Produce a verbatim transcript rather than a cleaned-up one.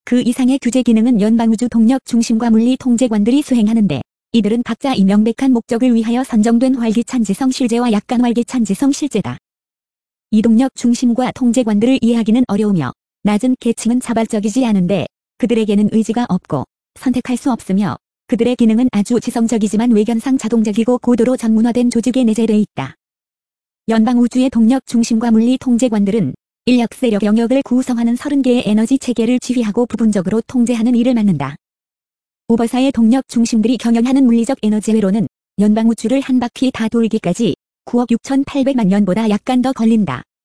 그 이상의 규제 기능은 연방우주 동력 중심과 물리 통제관들이 수행하는데, 이들은 각자 이 명백한 목적을 위하여 선정된 활기찬 지성 실제와 약간 활기찬 지성 실제다. 이 동력 중심과 통제관들을 이해하기는 어려우며 낮은 계층은 자발적이지 않은데 그들에게는 의지가 없고 선택할 수 없으며 그들의 기능은 아주 지성적이지만 외견상 자동적이고 고도로 전문화된 조직에 내재되어 있다. 연방우주의 동력 중심과 물리 통제관들은 인력 세력 영역을 구성하는 서른 개의 에너지 체계를 지휘하고 부분적으로 통제하는 일을 맡는다. 오버사의 동력 중심들이 경영하는 물리적 에너지 회로는 연방우주를 한 바퀴 다 돌기까지 구억 육천팔백만 년보다 약간 더 걸린다.